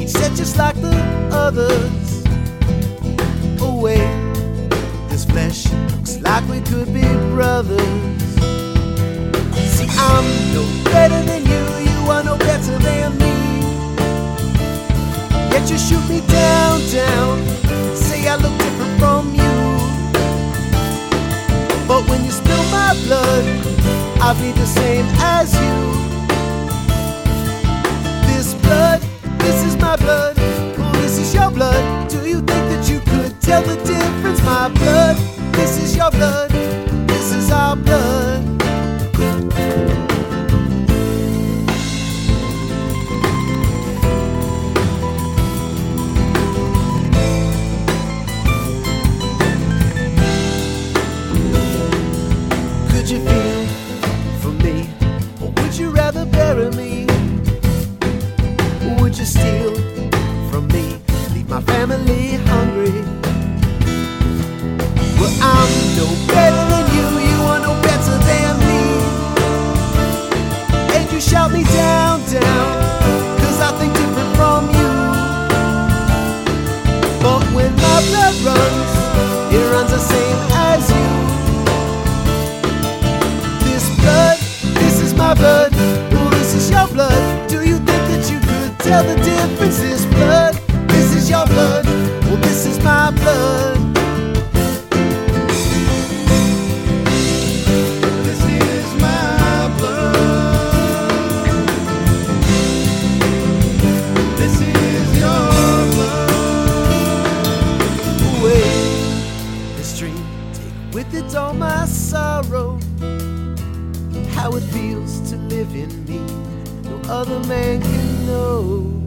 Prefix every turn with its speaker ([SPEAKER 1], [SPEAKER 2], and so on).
[SPEAKER 1] said just like the others, oh wait, this flesh looks like we could be brothers. See, I'm no better than you, you are no better than me. Yet you shoot me down, say I look different from you. But when you spill my blood, I'll be the same as you. This blood, this is my blood, oh, this is your blood. Do you think that you could tell the difference? My blood, this is your blood, this is our blood. Could you feel for me, or would you rather bury me? Would you steal from me, leave my family hungry? Well, I'm no better than you, you are no better than me. And you shout me down, cause I think different from you. But when my blood runs, it runs the same as you. This blood, this is my blood, oh, this is your blood. Do you think that you could tell the difference? This blood, this is your blood, well, this is my blood. This is my blood. This is your blood. Away this dream, take with it all my sorrow. How it feels to live in me, no other man can know.